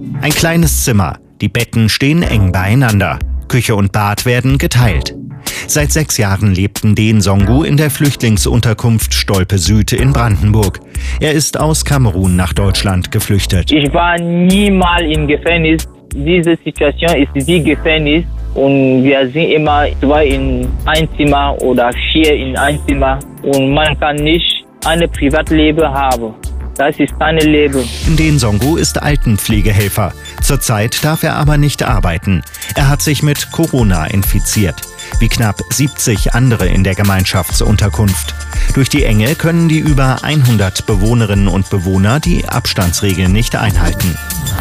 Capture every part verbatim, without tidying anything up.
Ein kleines Zimmer, die Betten stehen eng beieinander, Küche und Bad werden geteilt. Seit sechs Jahren lebt Ndene Songu in der Flüchtlingsunterkunft Stolpe Süd in Brandenburg. Er ist aus Kamerun nach Deutschland geflüchtet. Ich war niemals im Gefängnis. Diese Situation ist wie Gefängnis und wir sind immer zwei in ein Zimmer oder vier in ein Zimmer und man kann nicht ein Privatleben haben. Das ist kein Leben. Ndene Songu ist Altenpflegehelfer. Zurzeit darf er aber nicht arbeiten. Er hat sich mit Corona infiziert. Wie knapp siebzig andere in der Gemeinschaftsunterkunft. Durch die Enge können die über hundert Bewohnerinnen und Bewohner die Abstandsregeln nicht einhalten.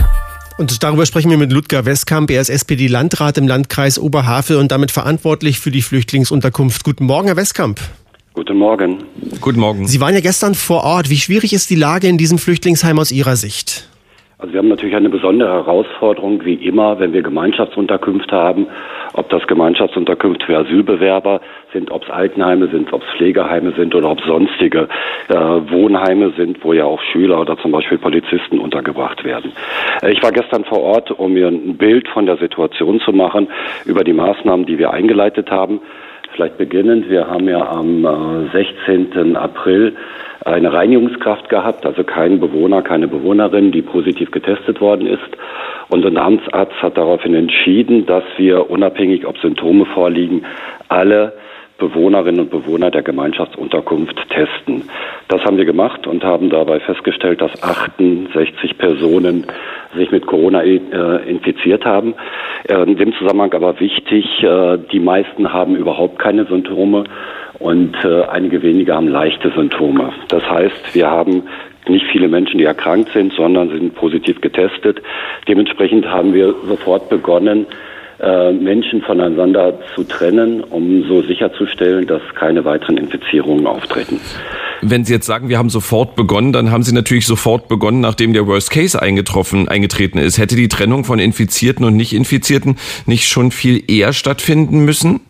Und darüber sprechen wir mit Ludger Westkamp. Er ist S P D-Landrat im Landkreis Oberhavel und damit verantwortlich für die Flüchtlingsunterkunft. Guten Morgen, Herr Westkamp. Guten Morgen. Guten Morgen. Sie waren ja gestern vor Ort. Wie schwierig ist die Lage in diesem Flüchtlingsheim aus Ihrer Sicht? Also wir haben natürlich eine besondere Herausforderung, wie immer, wenn wir Gemeinschaftsunterkünfte haben, ob das Gemeinschaftsunterkünfte für Asylbewerber sind, ob es Altenheime sind, ob es Pflegeheime sind oder ob es sonstige äh, Wohnheime sind, wo ja auch Schüler oder zum Beispiel Polizisten untergebracht werden. Äh, ich war gestern vor Ort, um mir ein Bild von der Situation zu machen, über die Maßnahmen, die wir eingeleitet haben. Vielleicht beginnend, wir haben ja am äh, sechzehnten April eine Reinigungskraft gehabt, also kein Bewohner, keine Bewohnerin, die positiv getestet worden ist. Und ein Amtsarzt hat daraufhin entschieden, dass wir, unabhängig ob Symptome vorliegen, alle Bewohnerinnen und Bewohner der Gemeinschaftsunterkunft testen. Das haben wir gemacht und haben dabei festgestellt, dass achtundsechzig Personen sich mit Corona äh, infiziert haben. Äh, in dem Zusammenhang aber wichtig, äh, die meisten haben überhaupt keine Symptome und äh, einige wenige haben leichte Symptome. Das heißt, wir haben nicht viele Menschen, die erkrankt sind, sondern sind positiv getestet. Dementsprechend haben wir sofort begonnen, Menschen voneinander zu trennen, um so sicherzustellen, dass keine weiteren Infizierungen auftreten. Wenn Sie jetzt sagen, wir haben sofort begonnen, dann haben Sie natürlich sofort begonnen, nachdem der Worst Case eingetroffen, eingetreten ist. Hätte die Trennung von Infizierten und Nicht-Infizierten nicht schon viel eher stattfinden müssen?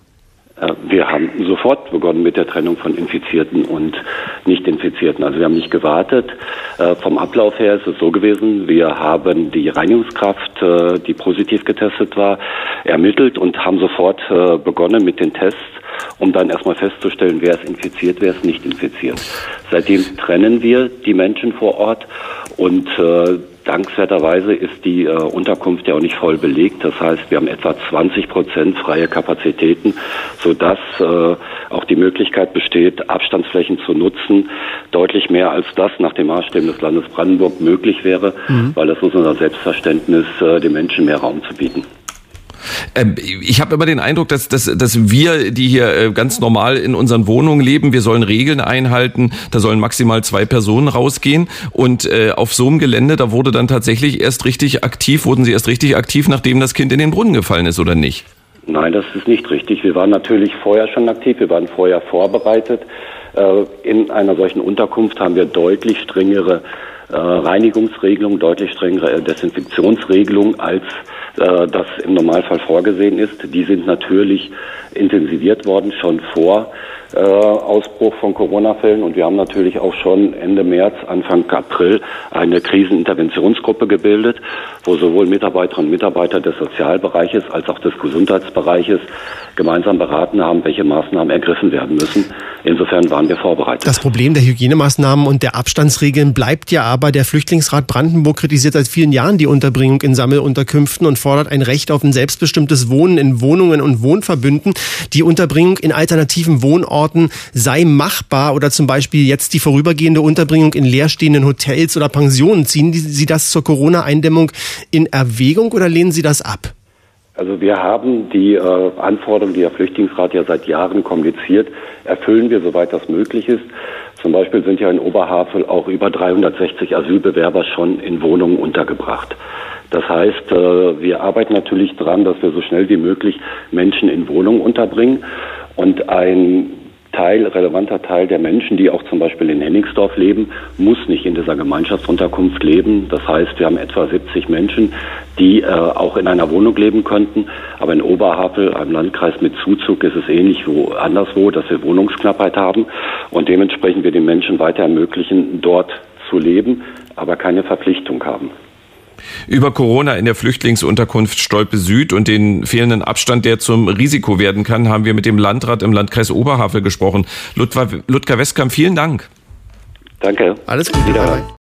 Wir haben sofort begonnen mit der Trennung von Infizierten und Nicht-Infizierten. Also wir haben nicht gewartet. Vom Ablauf her ist es so gewesen, wir haben die Reinigungskraft, die positiv getestet war, ermittelt und haben sofort begonnen mit den Tests, um dann erstmal festzustellen, wer ist infiziert, wer ist nicht infiziert. Seitdem trennen wir die Menschen vor Ort und äh, dankenswerterweise ist die äh, Unterkunft ja auch nicht voll belegt. Das heißt, wir haben etwa zwanzig Prozent freie Kapazitäten, sodass äh, auch die Möglichkeit besteht, Abstandsflächen zu nutzen. Deutlich mehr als das nach dem Maßstäben des Landes Brandenburg möglich wäre, mhm. weil das ist unser Selbstverständnis, äh, den Menschen mehr Raum zu bieten. Ich habe immer den Eindruck, dass, dass, dass wir, die hier ganz normal in unseren Wohnungen leben, wir sollen Regeln einhalten, da sollen maximal zwei Personen rausgehen und äh, auf so einem Gelände, da wurde dann tatsächlich erst richtig aktiv, wurden Sie erst richtig aktiv, nachdem das Kind in den Brunnen gefallen ist, oder nicht? Nein, das ist nicht richtig. Wir waren natürlich vorher schon aktiv, wir waren vorher vorbereitet. Äh, in einer solchen Unterkunft haben wir deutlich strengere äh, Reinigungsregelungen, deutlich strengere Desinfektionsregelungen als äh, das im Normalfall vorgesehen ist. Die sind natürlich intensiviert worden, schon vor äh, Ausbruch von Corona-Fällen. Und wir haben natürlich auch schon Ende März, Anfang April eine Kriseninterventionsgruppe gebildet, wo sowohl Mitarbeiterinnen und Mitarbeiter des Sozialbereiches als auch des Gesundheitsbereiches gemeinsam beraten haben, welche Maßnahmen ergriffen werden müssen. Insofern waren wir vorbereitet. Das Problem der Hygienemaßnahmen und der Abstandsregeln bleibt ja aber. Der Flüchtlingsrat Brandenburg kritisiert seit vielen Jahren die Unterbringung in Sammelunterkünften und fordert ein Recht auf ein selbstbestimmtes Wohnen in Wohnungen und Wohnverbünden. Die Unterbringung in alternativen Wohnorten sei machbar oder zum Beispiel jetzt die vorübergehende Unterbringung in leerstehenden Hotels oder Pensionen. Ziehen Sie das zur Corona-Eindämmung in Erwägung oder lehnen Sie das ab? Also wir haben die äh, Anforderungen, die der Flüchtlingsrat ja seit Jahren kommuniziert, erfüllen wir, soweit das möglich ist. Zum Beispiel sind ja in Oberhavel auch über dreihundertsechzig Asylbewerber schon in Wohnungen untergebracht. Das heißt, äh, wir arbeiten natürlich dran, dass wir so schnell wie möglich Menschen in Wohnungen unterbringen. Und ein Teil, relevanter Teil der Menschen, die auch zum Beispiel in Hennigsdorf leben, muss nicht in dieser Gemeinschaftsunterkunft leben. Das heißt, wir haben etwa siebzig Menschen, die äh, auch in einer Wohnung leben könnten. Aber in Oberhavel, einem Landkreis mit Zuzug, ist es ähnlich wie anderswo, dass wir Wohnungsknappheit haben und dementsprechend wir den Menschen weiter ermöglichen, dort zu leben, aber keine Verpflichtung haben. Über Corona in der Flüchtlingsunterkunft Stolpe Süd und den fehlenden Abstand, der zum Risiko werden kann, haben wir mit dem Landrat im Landkreis Oberhavel gesprochen. Ludger Westkamp, vielen Dank. Danke. Alles Gute.